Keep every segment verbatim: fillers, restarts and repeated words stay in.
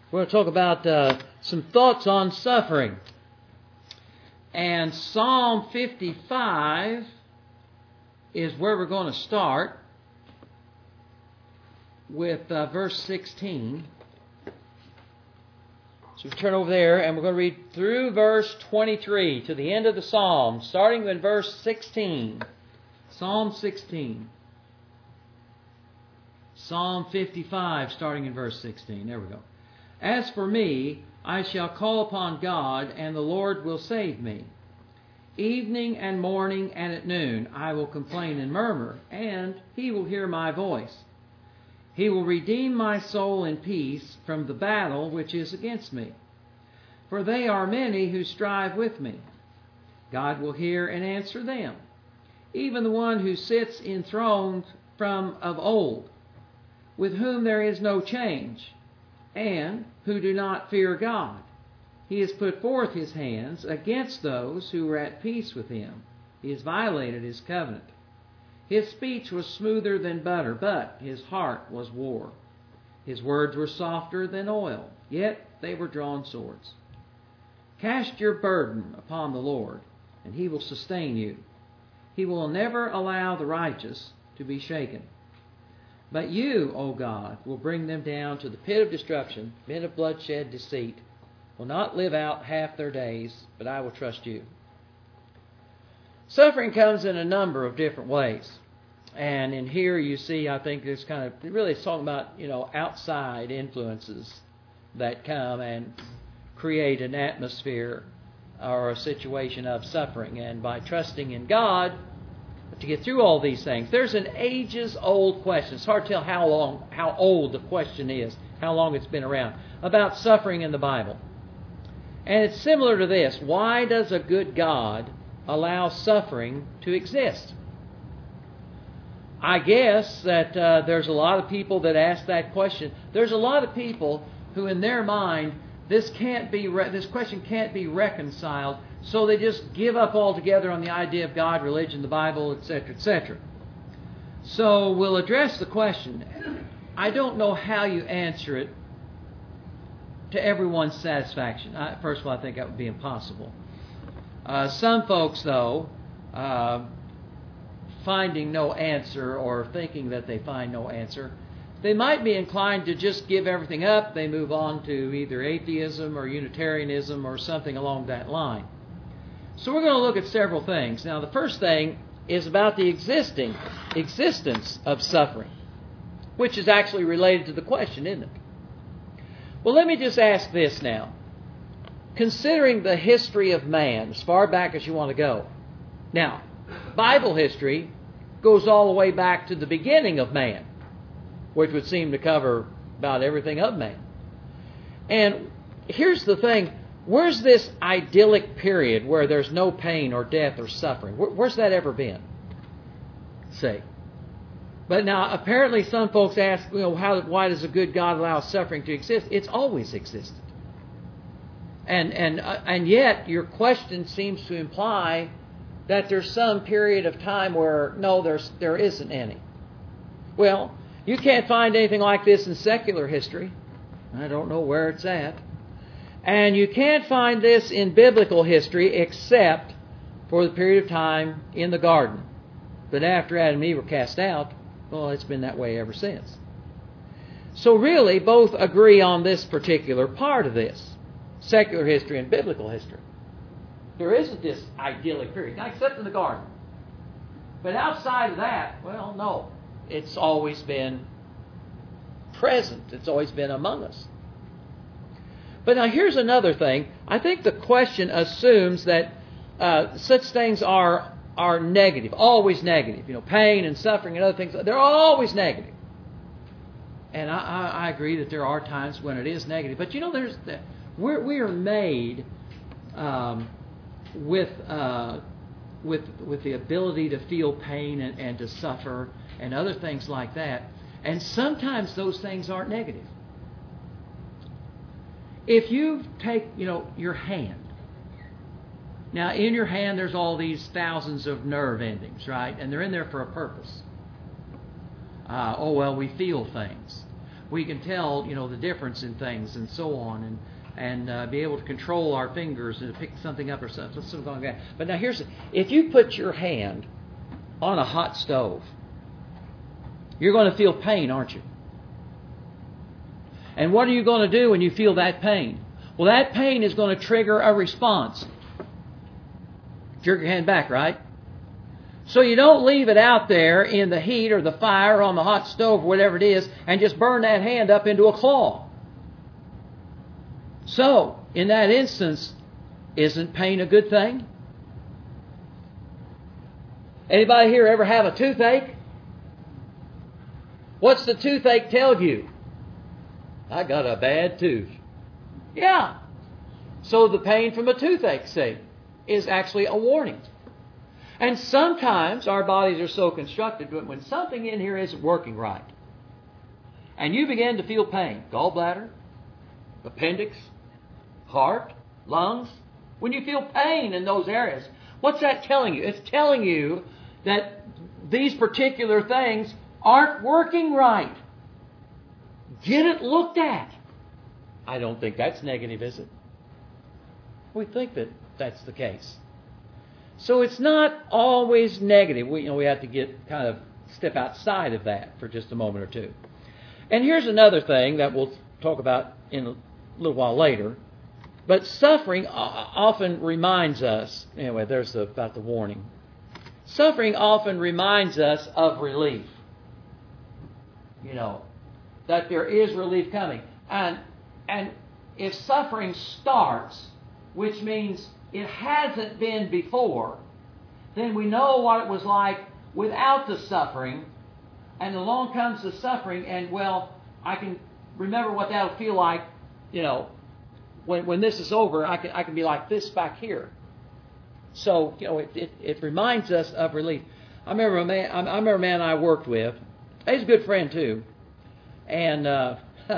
We're going to talk about uh, some thoughts on suffering. And Psalm fifty-five is where we're going to start with uh, verse sixteen. So we turn over there and we're going to read through verse twenty-three to the end of the Psalm, starting in verse sixteen. Psalm sixteen. Psalm fifty-five, starting in verse sixteen. There we go. As for me, I shall call upon God, and the Lord will save me. Evening and morning and at noon I will complain and murmur, and He will hear my voice. He will redeem my soul in peace from the battle which is against me. For they are many who strive with me. God will hear and answer them, even the one who sits enthroned from of old, with whom there is no change, and who do not fear God. He has put forth His hands against those who were at peace with Him. He has violated His covenant. His speech was smoother than butter, but His heart was war. His words were softer than oil, yet they were drawn swords. Cast your burden upon the Lord, and He will sustain you. He will never allow the righteous to be shaken. But you, O God, will bring them down to the pit of destruction. Men of bloodshed, deceit will not live out half their days, but I will trust you. Suffering comes in a number of different ways. And in here you see, I think there's kind of, really it's talking about, you know, outside influences that come and create an atmosphere or a situation of suffering. And by trusting in God to get through all these things, there's an ages-old question. It's hard to tell how long, how old the question is, how long it's been around, about suffering in the Bible. And it's similar to this. Why does a good God allow suffering to exist? I guess that uh, there's a lot of people that ask that question. There's a lot of people who in their mind, this can't be re- this question can't be reconciled, so they just give up altogether on the idea of God, religion, the Bible, et cetera, et cetera. So we'll address the question. I don't know how you answer it to everyone's satisfaction. I, first of all, I think that would be impossible. Uh, some folks, though, uh, finding no answer or thinking that they find no answer, they might be inclined to just give everything up. They move on to either atheism or Unitarianism or something along that line. So we're going to look at several things. Now, the first thing is about the existing existence of suffering, which is actually related to the question, isn't it? Well, let me just ask this now. Considering the history of man, as far back as you want to go. Now, Bible history goes all the way back to the beginning of man, which would seem to cover about everything of man. And here's the thing. Where's this idyllic period where there's no pain or death or suffering? Where, where's that ever been? Say. But now, apparently some folks ask, you know, how, why does a good God allow suffering to exist? It's always existed. And and uh, and yet your question seems to imply that there's some period of time where, no, there's there isn't any. Well, you can't find anything like this in secular history. I don't know where it's at. And you can't find this in biblical history except for the period of time in the garden. But after Adam and Eve were cast out, well, it's been that way ever since. So really, both agree on this particular part of this, secular history and biblical history. There isn't this idyllic period, not except in the garden. But outside of that, well, no. It's always been present. It's always been among us. But now here's another thing. I think the question assumes that uh, such things are are negative, always negative. You know, pain and suffering and other things, they're always negative. And I, I, I agree that there are times when it is negative. But you know, there's we're we are made um, with uh, with with the ability to feel pain and, and to suffer and other things like that. And sometimes those things aren't negative. If you take, you know, your hand. Now, in your hand, there's all these thousands of nerve endings, right? And they're in there for a purpose. Uh, oh, well, we feel things. we can tell, you know, the difference in things and so on, and and uh, be able to control our fingers and pick something up or something, something like that. But now here's, the, if you put your hand on a hot stove, you're going to feel pain, aren't you? And what are you going to do when you feel that pain? Well, that pain is going to trigger a response. Jerk your hand back, right? So you don't leave it out there in the heat or the fire or on the hot stove or whatever it is and just burn that hand up into a claw. So, in that instance, isn't pain a good thing? Anybody here ever have a toothache? What's the toothache tell you? I got a bad tooth. Yeah. So the pain from a toothache, say, is actually a warning. And sometimes our bodies are so constructed that when something in here isn't working right, and you begin to feel pain, gallbladder, appendix, heart, lungs, when you feel pain in those areas, what's that telling you? It's telling you that these particular things aren't working right. Get it looked at. I don't think that's negative, is it? We think that that's the case. So it's not always negative. We, you know, we have to get kind of step outside of that for just a moment or two. And here's another thing that we'll talk about in a little while later. But suffering often reminds us, anyway, there's the, about the warning. Suffering often reminds us of relief. You know, that there is relief coming. And, and if suffering starts, which means it hasn't been before, then we know what it was like without the suffering, and along comes the suffering, and well, I can remember what that'll feel like, you know, when when this is over, I can I can be like this back here. So, you know, it, it, it reminds us of relief. I remember a man I remember a man I worked with. He's a good friend too. And uh,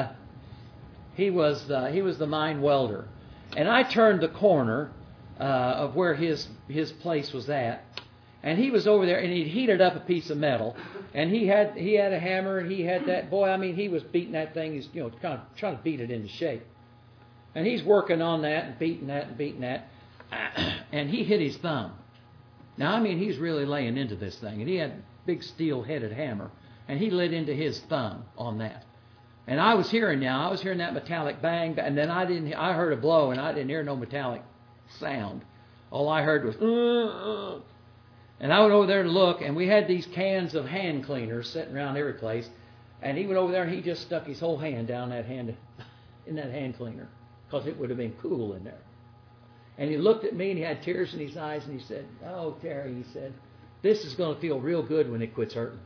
he was uh, he was the mine welder. And I turned the corner uh, of where his his place was at, and he was over there, and he'd heated up a piece of metal, and he had he had a hammer, and he had that boy. I mean, he was beating that thing. He's you know kind of trying to beat it into shape, and he's working on that and beating that and beating that, and he hit his thumb. Now, I mean, he's really laying into this thing, and he had a big steel-headed hammer, and he lit into his thumb on that. And I was hearing now, I was hearing that metallic bang, and then I didn't. I heard a blow, and I didn't hear no metallic sound. All I heard was, uh, uh. And I went over there to look, and we had these cans of hand cleaners sitting around every place. And he went over there, and he just stuck his whole hand down that hand in that hand cleaner, because it would have been cool in there. And he looked at me, and he had tears in his eyes, and he said, "Oh, Terry," he said, "this is going to feel real good when it quits hurting."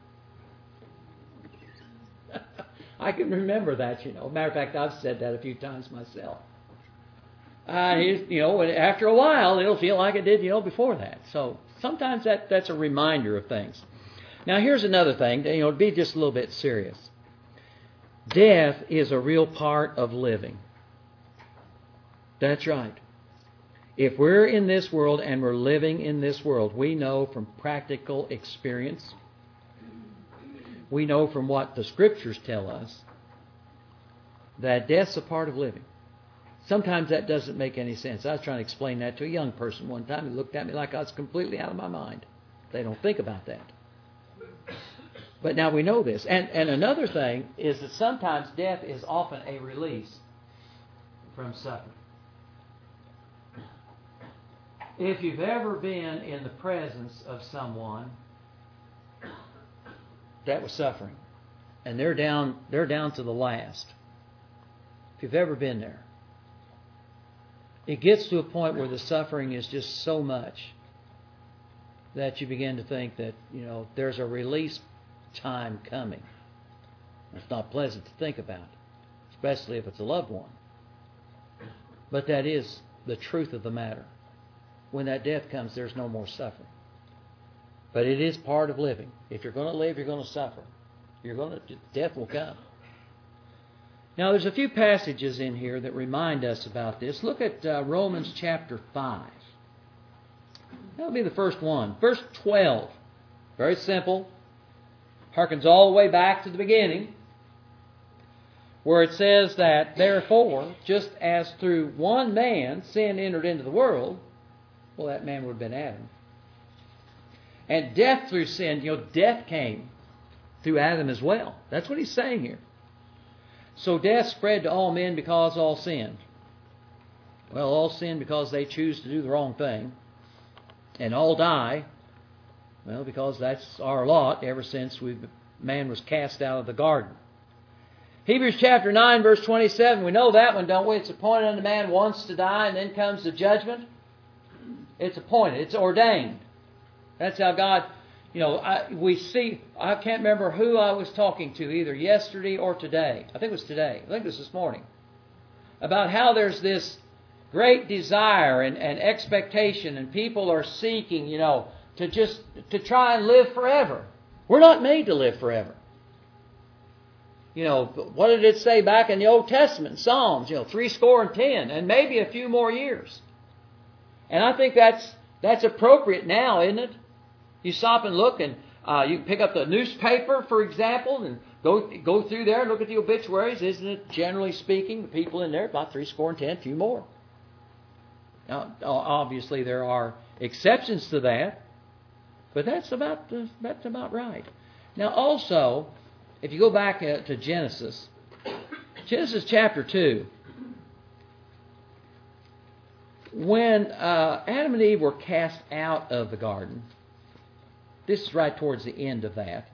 I can remember that, you know. Matter of fact, I've said that a few times myself. Uh, you know, after a while, it'll feel like it did, you know, before that. So sometimes that, that's a reminder of things. Now, here's another thing, you know, to be just a little bit serious. Death is a real part of living. That's right. If we're in this world and we're living in this world, we know from practical experience, we know from what the Scriptures tell us, that death's a part of living. Sometimes that doesn't make any sense. I was trying to explain that to a young person one time. He looked at me like I was completely out of my mind. They don't think about that. But now we know this. And, and another thing is that sometimes death is often a release from suffering. If you've ever been in the presence of someone that was suffering, and they're down, they're down to the last. If you've ever been there, it gets to a point where the suffering is just so much that you begin to think that, you know, there's a release time coming. It's not pleasant to think about, especially if it's a loved one. But that is the truth of the matter. When that death comes, there's no more suffering. But it is part of living. If you're going to live, you're going to suffer. You're going to, death will come. Now, there's a few passages in here that remind us about this. Look at uh, Romans chapter five. That'll be the first one. Verse twelve. Very simple. Harkens all the way back to the beginning. where it says that, therefore, just as through one man sin entered into the world, well, that man would have been Adam. And death through sin, you know, death came through Adam as well. That's what he's saying here. So death spread to all men because all sinned. Well, all sin because they choose to do the wrong thing. And all die, well, because that's our lot ever since we man was cast out of the garden. Hebrews chapter nine, verse twenty-seven, we know that one, don't we? It's appointed unto man once to die, and then comes the judgment. It's appointed. It's ordained. That's how God, you know, I, we see, I can't remember who I was talking to, either yesterday or today. I think it was today. I think it was this morning. About how there's this great desire and, and expectation, and people are seeking, you know, to just, to try and live forever. We're not made to live forever. You know, what did it say back in the Old Testament, Psalms, you know, three score and ten, and maybe a few more years. And I think that's that's appropriate now, isn't it? You stop and look, and uh, you can pick up the newspaper, for example, and go go through there and look at the obituaries. Isn't it, generally speaking, the people in there, about three score and ten, a few more. Now, obviously, there are exceptions to that, but that's about that's about right. Now, also, if you go back to Genesis, Genesis chapter two, when uh, Adam and Eve were cast out of the garden, this is right towards the end of that,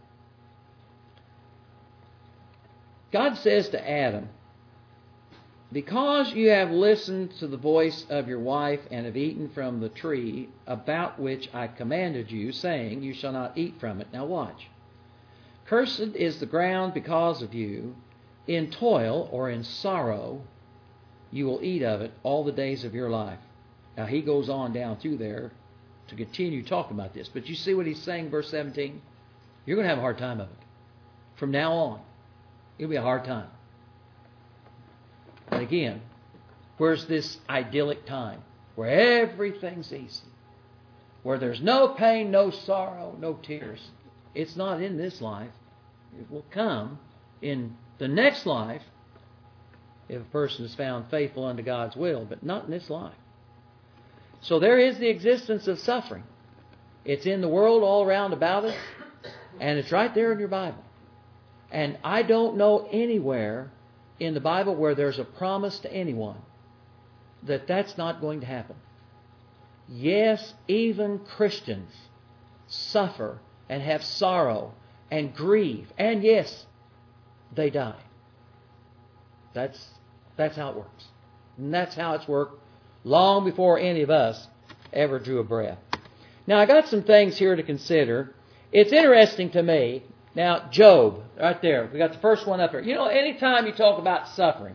God says to Adam, because you have listened to the voice of your wife and have eaten from the tree about which I commanded you, saying, you shall not eat from it. Now watch. Cursed is the ground because of you. In toil or in sorrow you will eat of it all the days of your life. Now he goes on down through there to continue talking about this. But you see what he's saying, verse seventeen? You're going to have a hard time of it. From now on, it'll be a hard time. And again, where's this idyllic time? Where everything's easy. Where there's no pain, no sorrow, no tears. It's not in this life. It will come in the next life if a person is found faithful unto God's will, but not in this life. So there is the existence of suffering. It's in the world all around about us, and it's right there in your Bible. And I don't know anywhere in the Bible where there's a promise to anyone that that's not going to happen. Yes, even Christians suffer and have sorrow and grieve. And yes, they die. That's, that's how it works. And that's how it's worked long before any of us ever drew a breath. Now, I got some things here to consider. It's interesting to me. Now, Job, right there. We got the first one up there. You know, anytime you talk about suffering,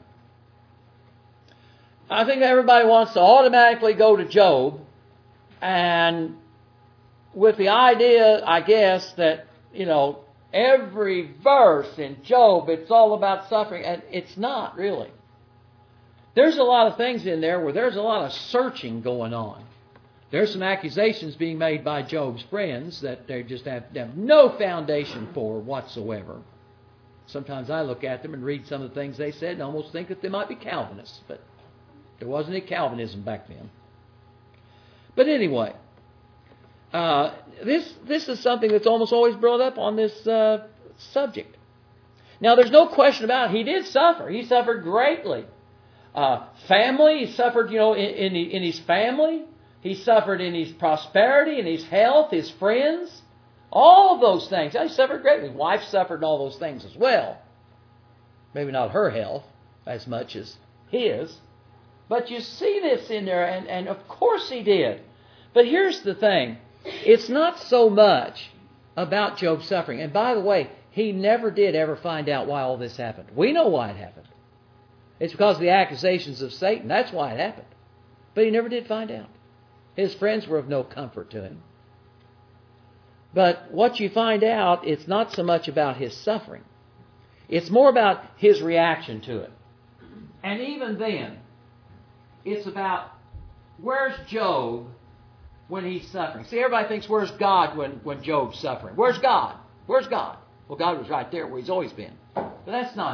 I think everybody wants to automatically go to Job, and with the idea, I guess, that, you know, every verse in Job, it's all about suffering, and it's not really. There's a lot of things in there where there's a lot of searching going on. There's some accusations being made by Job's friends that they just have, have no foundation for whatsoever. Sometimes I look at them and read some of the things they said and almost think that they might be Calvinists, but there wasn't any Calvinism back then. But anyway, uh, this this is something that's almost always brought up on this uh, subject. Now, there's no question about it. He did suffer. He suffered greatly. Uh, family, he suffered, you know, in, in, in his family. He suffered in his prosperity, in his health, his friends. All of those things. He suffered greatly. His wife suffered in all those things as well. Maybe not her health as much as his. But you see this in there, and, and of course he did. But here's the thing. It's not so much about Job's suffering. And by the way, he never did ever find out why all this happened. We know why it happened. It's because of the accusations of Satan. That's why it happened. But he never did find out. His friends were of no comfort to him. But what you find out, it's not so much about his suffering. It's more about his reaction to it. And even then, it's about where's Job when he's suffering. See, everybody thinks, where's God when, when Job's suffering? Where's God? Where's God? Well, God was right there where he's always been. But that's not it.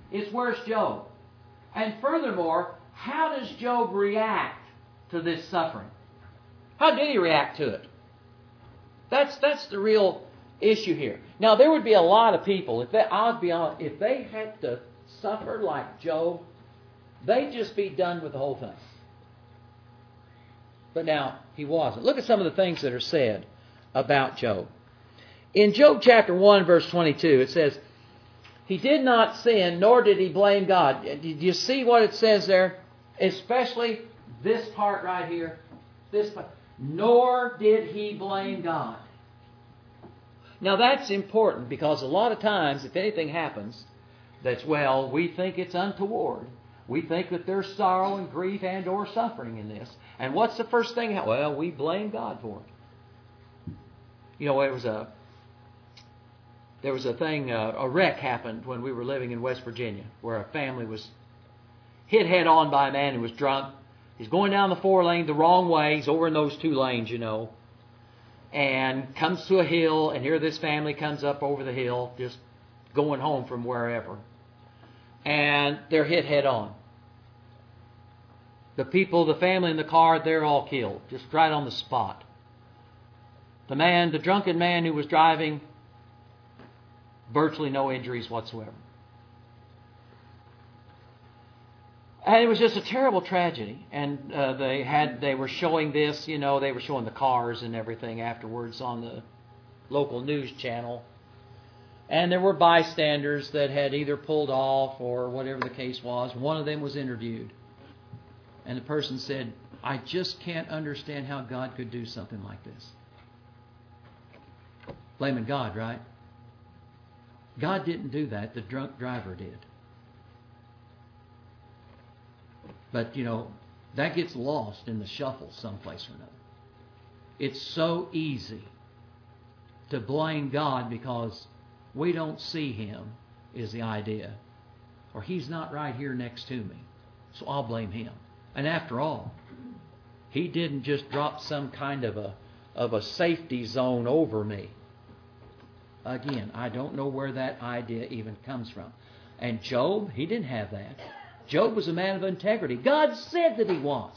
It's where's Job? And furthermore, how does Job react to this suffering? How did he react to it? That's that's the real issue here. Now, there would be a lot of people, if they, I'll be honest, if they had to suffer like Job, they'd just be done with the whole thing. But now, he wasn't. Look at some of the things that are said about Job. In Job chapter one, verse twenty-two, it says, he did not sin, nor did he blame God. Do you see what it says there? Especially this part right here. This part. Nor did he blame God. Now that's important because a lot of times if anything happens that's, well, we think it's untoward. We think that there's sorrow and grief and or suffering in this. And what's the first thing? Well, we blame God for it. You know, it was a There was a thing, uh, a wreck happened when we were living in West Virginia where a family was hit head on by a man who was drunk. He's going down the four lane the wrong way. He's over in those two lanes, you know. And comes to a hill, and here this family comes up over the hill, just going home from wherever. And they're hit head on. The people, the family in the car, they're all killed, just right on the spot. The man, the drunken man who was driving, virtually no injuries whatsoever. And it was just a terrible tragedy. And uh, they had they were showing this, you know, they were showing the cars and everything afterwards on the local news channel. And there were bystanders that had either pulled off or whatever the case was. One of them was interviewed. And the person said, I just can't understand how God could do something like this. Blaming God, right? God didn't do that. The drunk driver did. But, you know, that gets lost in the shuffle someplace or another. It's so easy to blame God because we don't see Him, is the idea. Or He's not right here next to me, so I'll blame Him. And after all, He didn't just drop some kind of a of a safety zone over me. Again, I don't know where that idea even comes from. And Job, he didn't have that. Job was a man of integrity. God said that he was.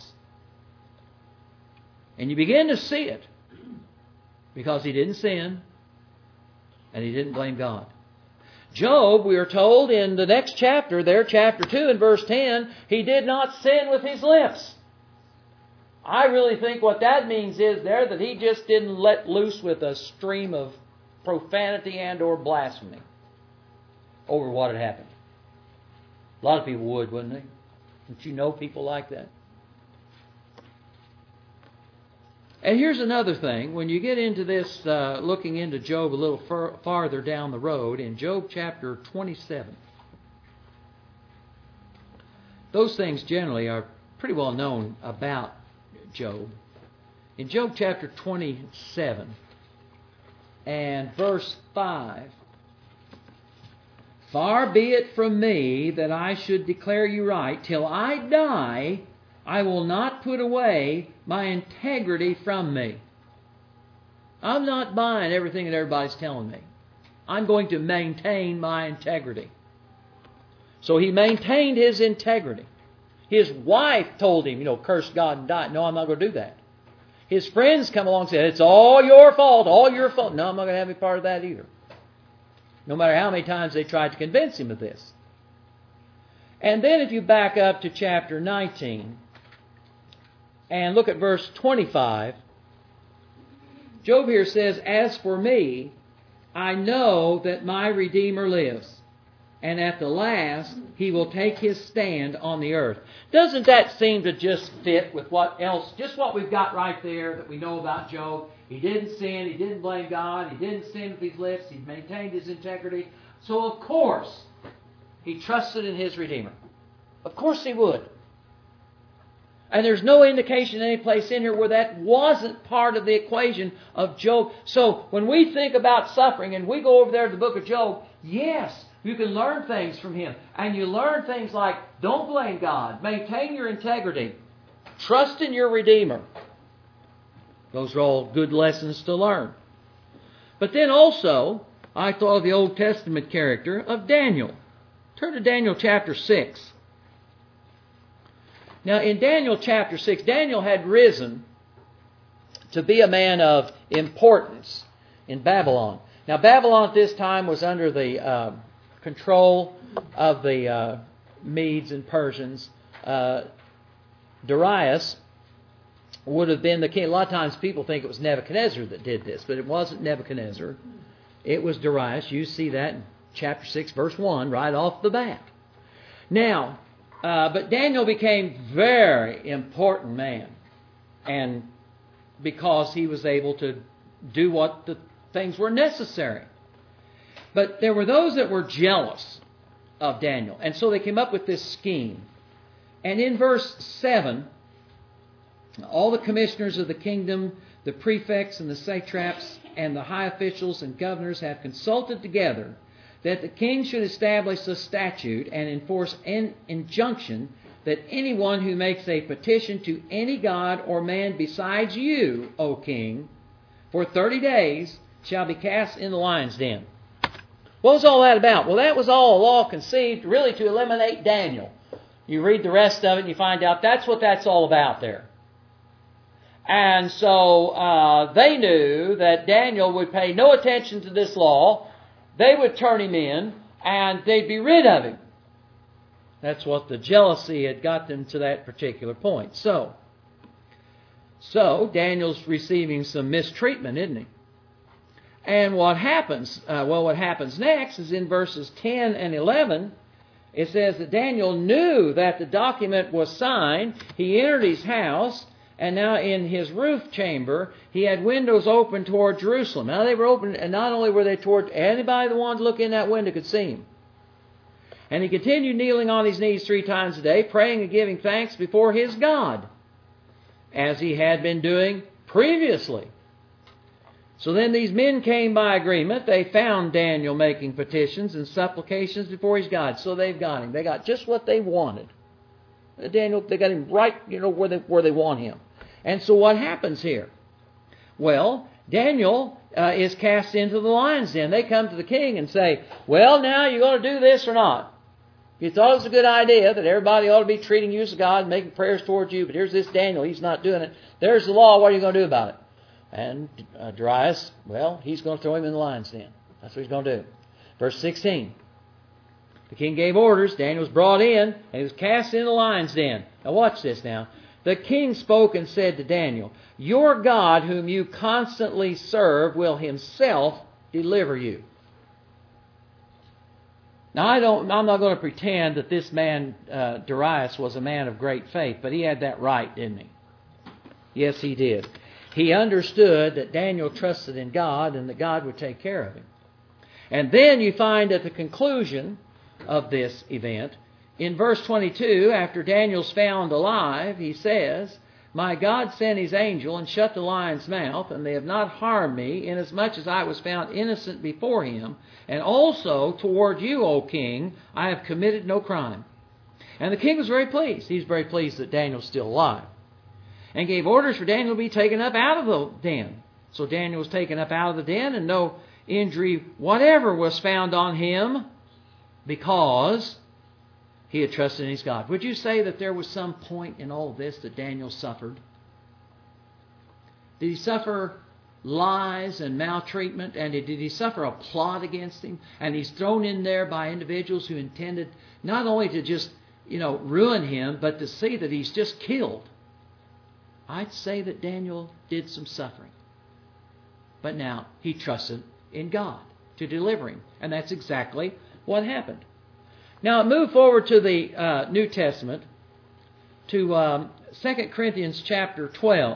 And you begin to see it because he didn't sin and he didn't blame God. Job, we are told in the next chapter, there, chapter two and verse ten, he did not sin with his lips. I really think what that means is there that he just didn't let loose with a stream of profanity and or blasphemy over what had happened. A lot of people would, wouldn't they? Don't you know people like that? And here's another thing. When you get into this, uh, looking into Job a little far, farther down the road, in Job chapter twenty-seven, those things generally are pretty well known about Job. In Job chapter twenty-seven and verse five, far be it from me that I should declare you right. Till I die, I will not put away my integrity from me. I'm not buying everything that everybody's telling me. I'm going to maintain my integrity. So he maintained his integrity. His wife told him, you know, curse God and die. No, I'm not going to do that. His friends come along and say, it's all your fault, all your fault. No, I'm not going to have any part of that either. No matter how many times they tried to convince him of this. And then if you back up to chapter nineteen and look at verse twenty-five, Job here says, as for me, I know that my Redeemer lives, and at the last He will take His stand on the earth. Doesn't that seem to just fit with what else, just what we've got right there that we know about Job? He didn't sin, he didn't blame God, he didn't sin with his lips, he maintained his integrity. So of course, he trusted in his Redeemer. Of course he would. And there's no indication any place in here where that wasn't part of the equation of Job. So when we think about suffering and we go over there to the book of Job, yes, you can learn things from him. And you learn things like, don't blame God, maintain your integrity, trust in your Redeemer. Those are all good lessons to learn. But then also, I thought of the Old Testament character of Daniel. Turn to Daniel chapter six. Now, in Daniel chapter six, Daniel had risen to be a man of importance in Babylon. Now, Babylon at this time was under the uh, control of the uh, Medes and Persians. Uh, Darius would have been the king. A lot of times people think it was Nebuchadnezzar that did this, but it wasn't Nebuchadnezzar. It was Darius. You see that in chapter six, verse one, right off the bat. Now, uh, but Daniel became very important man, and because he was able to do what the things were necessary. But there were those that were jealous of Daniel, and so they came up with this scheme. And in verse seven, all the commissioners of the kingdom, the prefects and the satraps and the high officials and governors have consulted together that the king should establish a statute and enforce an injunction that anyone who makes a petition to any god or man besides you, O king, for thirty days shall be cast in the lion's den. What was all that about? Well, that was all a law conceived really to eliminate Daniel. You read the rest of it and you find out that's what that's all about there. And so uh, they knew that Daniel would pay no attention to this law. They would turn him in and they'd be rid of him. That's what the jealousy had got them to that particular point. So, so Daniel's receiving some mistreatment, isn't he? And what happens? Uh, well, what happens next is in verses ten and eleven. It says that Daniel knew that the document was signed. He entered his house, and now in his roof chamber, he had windows open toward Jerusalem. Now they were open, and not only were they toward anybody that wanted to look in that window could see him. And he continued kneeling on his knees three times a day, praying and giving thanks before his God, as he had been doing previously. So then these men came by agreement. They found Daniel making petitions and supplications before his God. So they've got him. They got just what they wanted. Daniel, they got him right, you know, where they, where they want him. And so what happens here? Well, Daniel uh, is cast into the lion's den. They come to the king and say, well, now you're going to do this or not? You thought it was a good idea that everybody ought to be treating you as God, making prayers towards you, but here's this Daniel. He's not doing it. There's the law. What are you going to do about it? And uh, Darius, well, he's going to throw him in the lion's den. That's what he's going to do. Verse sixteen. The king gave orders. Daniel was brought in, and he was cast in the lion's den. Now watch this now. The king spoke and said to Daniel, your God, whom you constantly serve, will himself deliver you. Now, I don't, I'm not going to pretend that this man, uh, Darius, was a man of great faith, but he had that right, didn't he? Yes, he did. He understood that Daniel trusted in God and that God would take care of him. And then you find at the conclusion of this event, in verse twenty-two, after Daniel's found alive, he says, my God sent his angel and shut the lion's mouth, and they have not harmed me, inasmuch as I was found innocent before him. And also toward you, O king, I have committed no crime. And the king was very pleased. He's very pleased that Daniel's still alive. And gave orders for Daniel to be taken up out of the den. So Daniel was taken up out of the den, and no injury whatever was found on him, because he had trusted in his God. Would you say that there was some point in all this that Daniel suffered? Did he suffer lies and maltreatment? And did he suffer a plot against him? And he's thrown in there by individuals who intended not only to just, you know, ruin him, but to see that he's just killed. I'd say that Daniel did some suffering. But now he trusted in God to deliver him. And that's exactly what happened. Now move forward to the uh, New Testament, to um, Second Corinthians chapter twelve.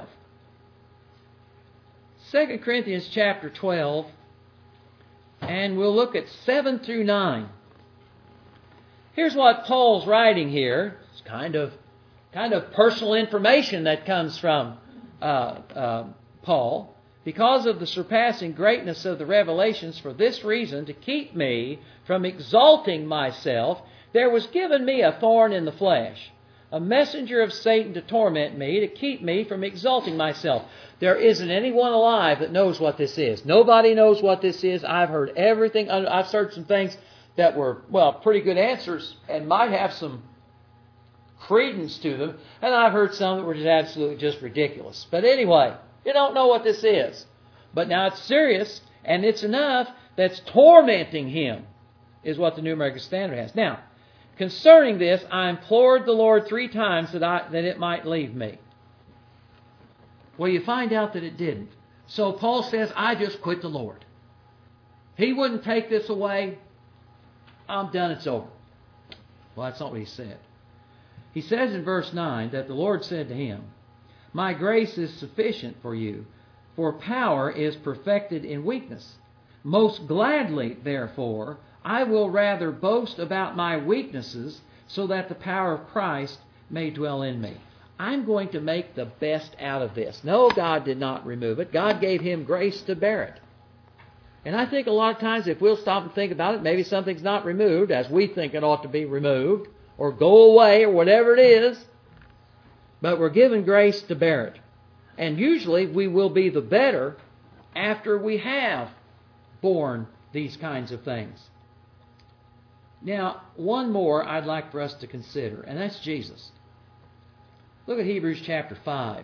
Second Corinthians chapter twelve, and we'll look at seven through nine. Here's what Paul's writing here. It's kind of kind of personal information that comes from uh, uh, Paul. Because of the surpassing greatness of the revelations, for this reason, to keep me from exalting myself, there was given me a thorn in the flesh, a messenger of Satan to torment me, to keep me from exalting myself. There isn't anyone alive that knows what this is. Nobody knows what this is. I've heard everything. I've searched some things that were, well, pretty good answers and might have some credence to them. And I've heard some that were just absolutely just ridiculous. But anyway, you don't know what this is. But now it's serious, and it's enough that's tormenting him, is what the New American Standard has. Now, concerning this, I implored the Lord three times that I that it might leave me. Well, you find out that it didn't. So Paul says, I just quit the Lord. He wouldn't take this away. I'm done, it's over. Well, that's not what he said. He says in verse nine that the Lord said to him, my grace is sufficient for you, for power is perfected in weakness. Most gladly, therefore, I will rather boast about my weaknesses, so that the power of Christ may dwell in me. I'm going to make the best out of this. No, God did not remove it. God gave him grace to bear it. And I think a lot of times if we'll stop and think about it, maybe something's not removed as we think it ought to be removed, or go away, or whatever it is, but we're given grace to bear it. And usually we will be the better after we have borne these kinds of things. Now, one more I'd like for us to consider, and that's Jesus. Look at Hebrews chapter five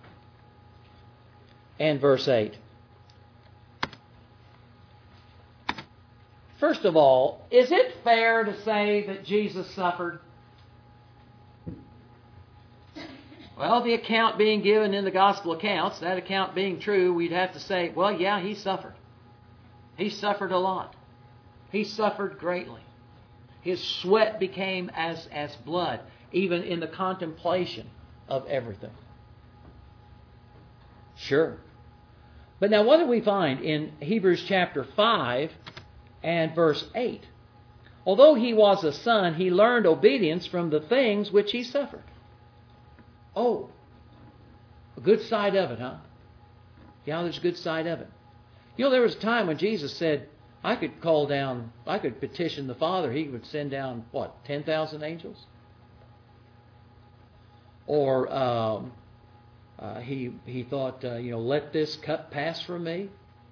and verse eight. First of all, is it fair to say that Jesus suffered? Well, the account being given in the gospel accounts, that account being true, we'd have to say, well, yeah, he suffered. He suffered a lot. He suffered greatly. His sweat became as, as blood, even in the contemplation of everything. Sure. But now what do we find in Hebrews chapter five and verse eight? Although he was a son, he learned obedience from the things which he suffered. Oh, a good side of it, huh? Yeah, there's a good side of it. You know, there was a time when Jesus said, I could call down, I could petition the Father. He would send down, what, ten thousand angels? Or um, uh, he he thought, uh, you know, let this cup pass from me.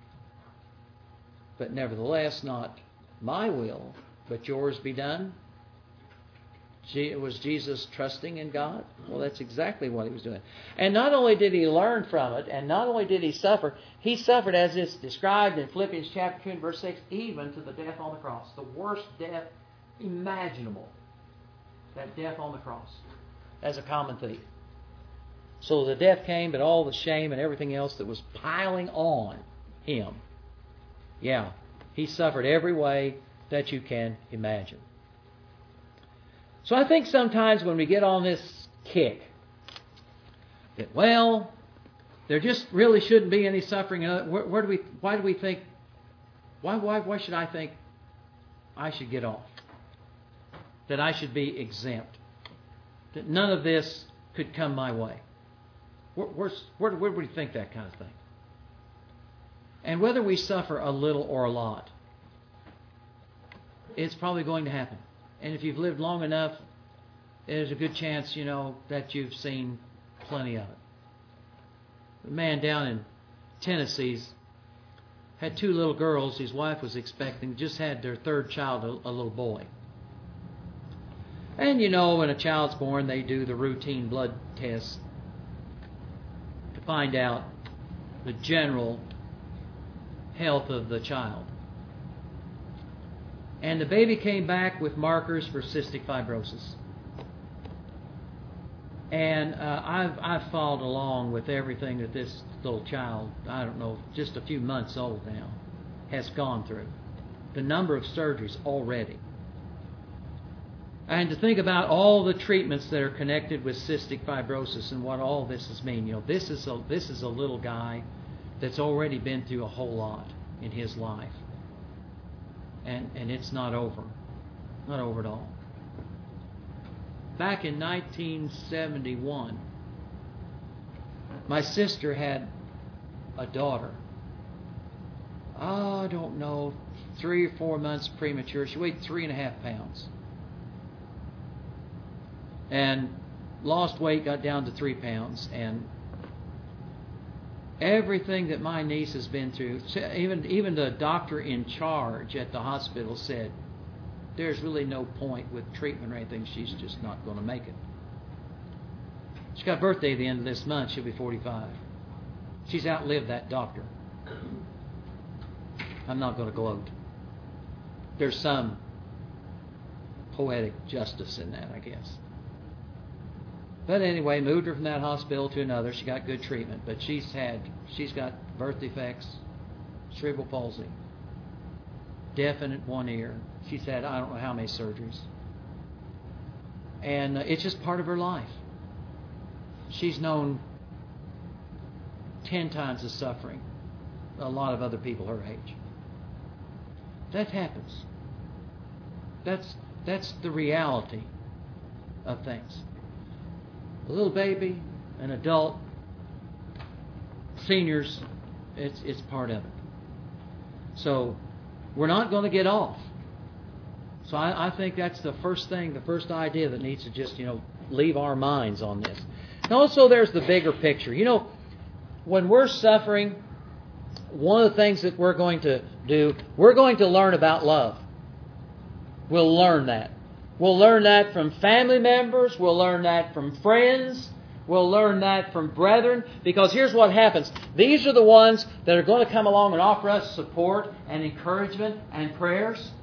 But nevertheless, not my will, but yours be done. Was Jesus trusting in God? Well, that's exactly what he was doing. And not only did he learn from it, and not only did he suffer, he suffered as is described in Philippians chapter two and verse six, even to the death on the cross. The worst death imaginable. That death on the cross. As a common thief. So the death came, but all the shame and everything else that was piling on him. Yeah, he suffered every way that you can imagine. So I think sometimes when we get on this kick, that, well, there just really shouldn't be any suffering. Where, where do we? Why do we think? Why? Why? Why should I think I should get off? That I should be exempt? That none of this could come my way? Where, where's, where, where do we think that kind of thing? And whether we suffer a little or a lot, it's probably going to happen. And if you've lived long enough, there's a good chance, you know, that you've seen plenty of it. A man down in Tennessee had two little girls his wife was expecting, just had their third child, a, a little boy. And you know, when a child's born, they do the routine blood test to find out the general health of the child. And the baby came back with markers for cystic fibrosis. And uh, I've I've followed along with everything that this little child, I don't know, just a few months old now, has gone through. The number of surgeries already. And to think about all the treatments that are connected with cystic fibrosis and what all this has mean. You know, this is a this is a little guy that's already been through a whole lot in his life. And and it's not over. Not over at all. Back in nineteen seventy-one, my sister had a daughter. Oh, I don't know, three or four months premature. She weighed three and a half pounds. And lost weight, got down to three pounds. And everything that my niece has been through, even even the doctor in charge at the hospital said, there's really no point with treatment or anything. She's just not going to make it. She's got a birthday at the end of this month. She'll be forty-five. She's outlived that doctor. I'm not going to gloat. There's some poetic justice in that, I guess. But anyway, moved her from that hospital to another. She got good treatment, but she's had, she's got birth defects, cerebral palsy, deaf in one ear. She's had I don't know how many surgeries, and uh, it's just part of her life. She's known ten times the suffering a lot of other people her age. That happens. That's that's the reality of things. A little baby, an adult, seniors, it's it's part of it. So we're not going to get off. So I, I think that's the first thing, the first idea that needs to just, you know, leave our minds on this. And also there's the bigger picture. You know, when we're suffering, one of the things that we're going to do, we're going to learn about love. We'll learn that. We'll learn that from family members. We'll learn that from friends. We'll learn that from brethren. Because here's what happens. These are the ones that are going to come along and offer us support and encouragement and prayers.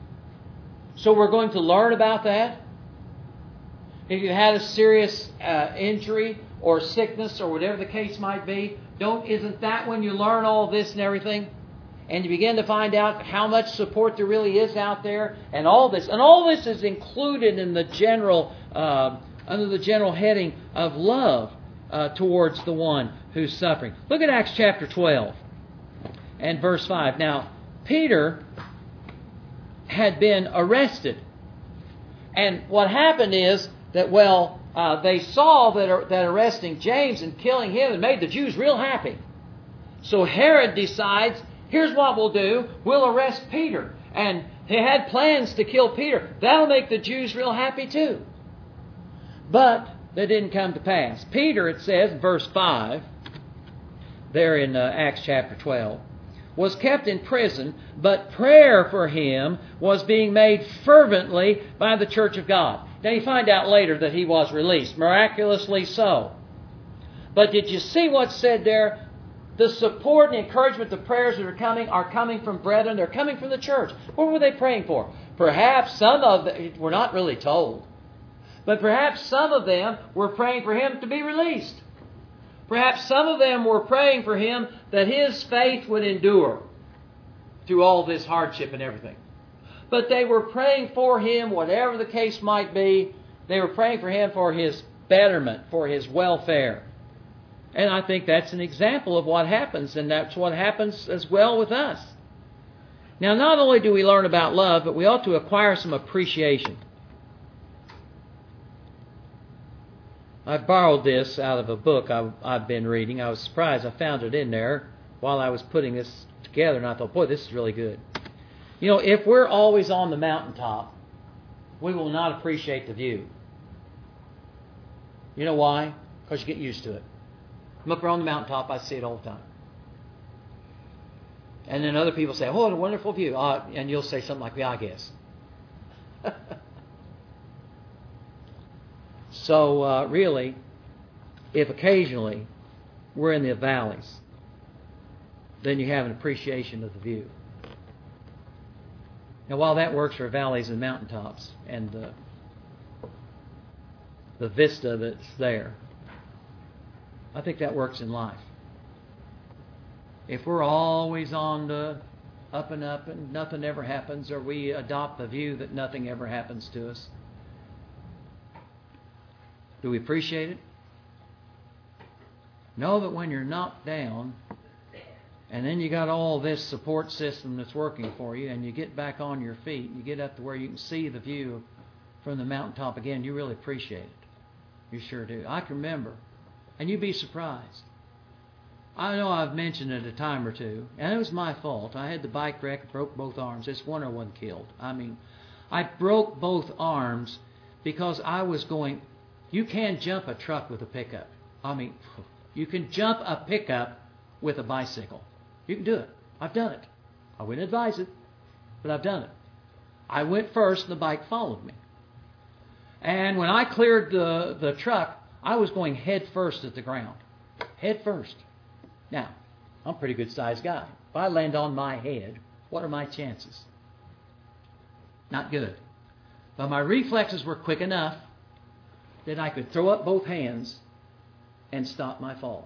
So we're going to learn about that. If you had a serious uh, injury or sickness or whatever the case might be, don't isn't that when you learn all this and everything? And you begin to find out how much support there really is out there, and all this, and all this is included in the general, uh, under the general heading of love uh, towards the one who's suffering. Look at Acts chapter twelve and verse five. Now, Peter had been arrested, and what happened is that well, uh, they saw that that arresting James and killing him had made the Jews real happy. So Herod decides, here's what we'll do. We'll arrest Peter. And they had plans to kill Peter. That'll make the Jews real happy too. But that didn't come to pass. Peter, it says, verse five, there in uh, Acts chapter twelve, was kept in prison, but prayer for him was being made fervently by the church of God. Now you find out later that he was released, miraculously so. But did you see what's said there? The support and encouragement, the prayers that are coming are coming from brethren. They're coming from the church. What were they praying for? Perhaps some of them, we're not really told, but perhaps some of them were praying for him to be released. Perhaps some of them were praying for him that his faith would endure through all this hardship and everything. But they were praying for him, whatever the case might be. They were praying for him for his betterment, for his welfare. And I think that's an example of what happens, and that's what happens as well with us. Now, not only do we learn about love, but we ought to acquire some appreciation. I borrowed this out of a book I've, I've been reading. I was surprised I found it in there while I was putting this together, and I thought, boy, this is really good. You know, if we're always on the mountaintop, we will not appreciate the view. You know why? Because you get used to it. I'm up there on the mountaintop, I see it all the time. And then other people say, oh, what a wonderful view. Uh, and you'll say something like, yeah, I guess. So, uh, really, if occasionally we're in the valleys, then you have an appreciation of the view. Now, while that works for valleys and mountaintops and the, the vista that's there, I think that works in life. If we're always on the up and up and nothing ever happens, or we adopt the view that nothing ever happens to us, do we appreciate it? Know that when you're knocked down, and then you got all this support system that's working for you, and you get back on your feet, and you get up to where you can see the view from the mountaintop again, you really appreciate it. You sure do. I can remember, and you'd be surprised. I know I've mentioned it a time or two, and it was my fault. I had the bike wreck, broke both arms. This one or one killed. I mean, I broke both arms because I was going, you can't jump a truck with a pickup. I mean, you can jump a pickup with a bicycle. You can do it. I've done it. I wouldn't advise it, but I've done it. I went first and the bike followed me. And when I cleared the, the truck, I was going head first at the ground. Head first. Now, I'm a pretty good sized guy. If I land on my head, what are my chances? Not good. But my reflexes were quick enough that I could throw up both hands and stop my fall.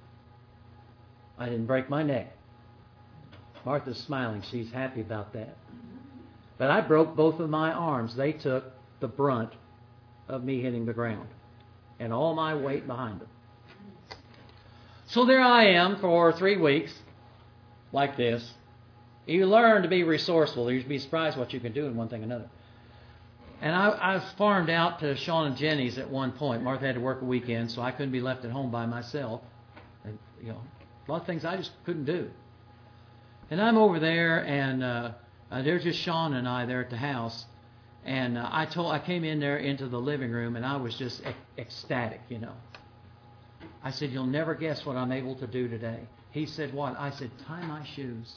I didn't break my neck. Martha's smiling. She's happy about that. But I broke both of my arms. They took the brunt of me hitting the ground and all my weight behind them. So there I am for three weeks like this. You learn to be resourceful. You'd be surprised what you can do in one thing or another. And I, I was farmed out to Sean and Jenny's at one point. Martha had to work a weekend, so I couldn't be left at home by myself. And, you know, a lot of things I just couldn't do. And I'm over there, and uh, uh, there's just Sean and I there at the house. And uh, I told, I came in there into the living room, and I was just ec- ecstatic, you know. I said, "You'll never guess what I'm able to do today." He said, "What?" I said, "Tie my shoes."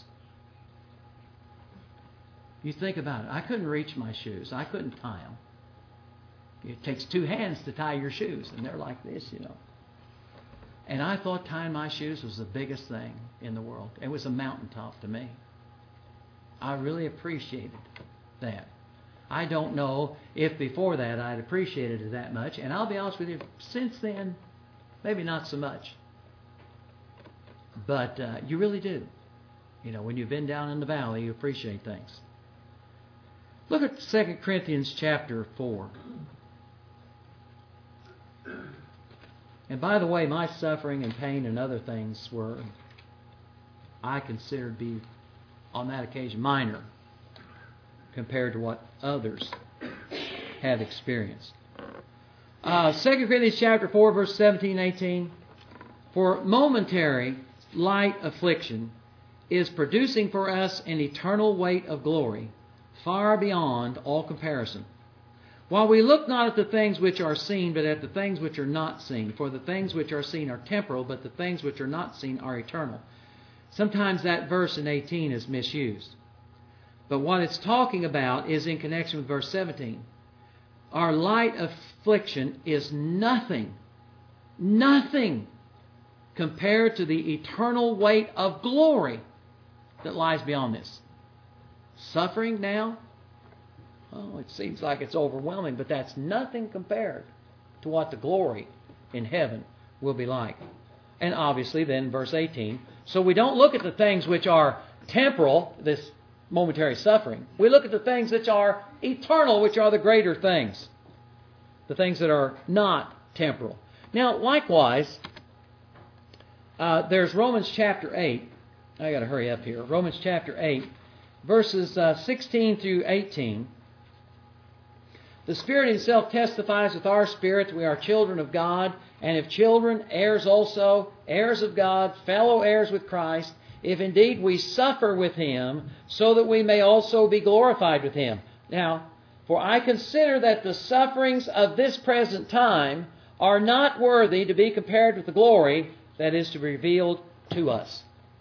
You think about it. I couldn't reach my shoes. I couldn't tie them. It takes two hands to tie your shoes, and they're like this, you know. And I thought tying my shoes was the biggest thing in the world. It was a mountaintop to me. I really appreciated that. I don't know if before that I'd appreciated it that much. And I'll be honest with you, since then, maybe not so much. But uh, you really do. You know, when you've been down in the valley, you appreciate things. Look at Second Corinthians chapter four. And by the way, my suffering and pain and other things were, I considered to be, on that occasion, minor compared to what others have experienced. Uh, Second Corinthians chapter four, verse seventeen and eighteen. For momentary light affliction is producing for us an eternal weight of glory, far beyond all comparison. While we look not at the things which are seen, but at the things which are not seen. For the things which are seen are temporal, but the things which are not seen are eternal. Sometimes that verse in eighteen is misused. But what it's talking about is in connection with verse seventeen. Our light affliction is nothing, nothing compared to the eternal weight of glory that lies beyond this. Suffering now, oh, it seems like it's overwhelming, but that's nothing compared to what the glory in heaven will be like. And obviously then verse eighteen, so we don't look at the things which are temporal, this momentary suffering. We look at the things which are eternal, which are the greater things. The things that are not temporal. Now, likewise, uh, there's Romans chapter eight. I got to hurry up here. Romans chapter eight, verses uh, sixteen through eighteen. The Spirit Himself testifies with our spirit that we are children of God, and if children, heirs also, heirs of God, fellow heirs with Christ, if indeed we suffer with Him, so that we may also be glorified with Him. Now, for I consider that the sufferings of this present time are not worthy to be compared with the glory that is to be revealed to us.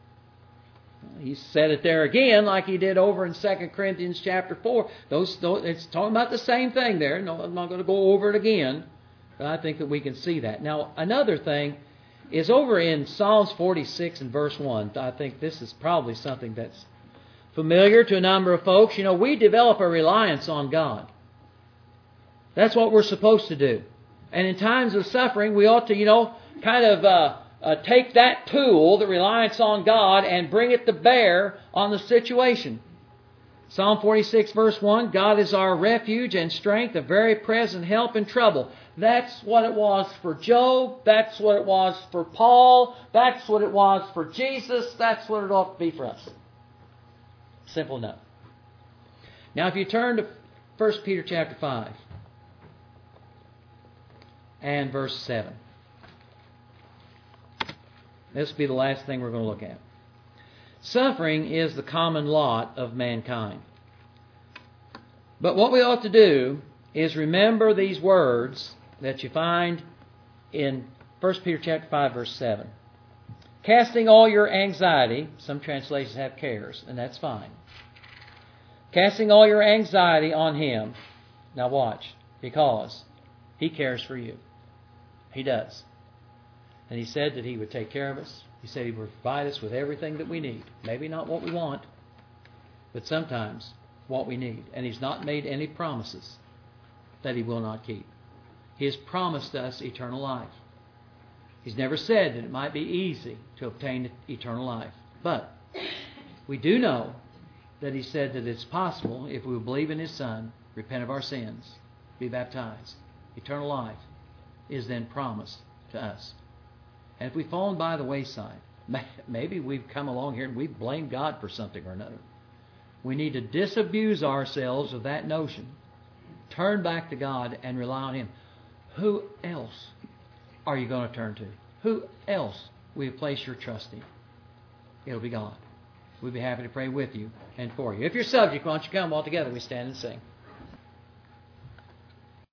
He said it there again, like he did over in Second Corinthians chapter four. Those, those, it's talking about the same thing there. No, I'm not going to go over it again, but I think that we can see that. Now, another thing is over in Psalms forty-six and verse one. I think this is probably something that's familiar to a number of folks. You know, we develop a reliance on God. That's what we're supposed to do. And in times of suffering, we ought to, you know, kind of uh, uh, take that tool, the reliance on God, and bring it to bear on the situation. Psalm forty-six verse one, God is our refuge and strength, a very present help in trouble. That's what it was for Job. That's what it was for Paul. That's what it was for Jesus. That's what it ought to be for us. Simple enough. Now, if you turn to First Peter chapter five and verse seven. This will be the last thing we're going to look at. Suffering is the common lot of mankind. But what we ought to do is remember these words that you find in First Peter chapter five, verse seven. Casting all your anxiety, some translations have cares, and that's fine. Casting all your anxiety on Him. Now watch, because He cares for you. He does. And He said that He would take care of us. He said He would provide us with everything that we need. Maybe not what we want, but sometimes what we need. And He's not made any promises that He will not keep. He has promised us eternal life. He's never said that it might be easy to obtain eternal life. But we do know that He said that it's possible if we will believe in His Son, repent of our sins, be baptized. Eternal life is then promised to us. And if we've fallen by the wayside, maybe we've come along here and we've blamed God for something or another. We need to disabuse ourselves of that notion, turn back to God and rely on Him. Who else are you going to turn to? Who else will you place your trust in? It'll be God. We'd be happy to pray with you and for you. If you're subject, why don't you come all together? We stand and sing.